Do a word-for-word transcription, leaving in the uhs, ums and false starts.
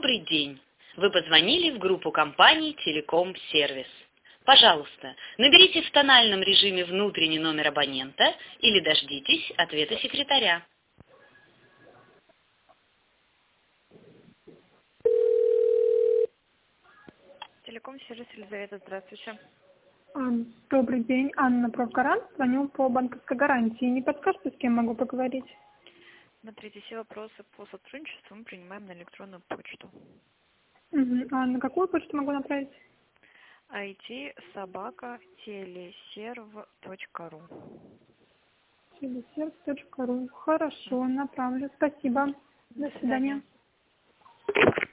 Добрый день! Вы позвонили в группу компаний «Телеком Сервис». Пожалуйста, наберите в тональном режиме внутренний номер абонента или дождитесь ответа секретаря. Телеком Сервис, Елизавета, здравствуйте. А, Добрый день, Анна Профгарант, звоню по банковской гарантии. Не подскажете, с кем могу поговорить? Смотрите, все вопросы по сотрудничеству мы принимаем на электронную почту. Угу. А на какую почту могу направить? ай ти собака телесерв точка ру. телесерв точка ру. Хорошо, направлю. Спасибо. До свидания.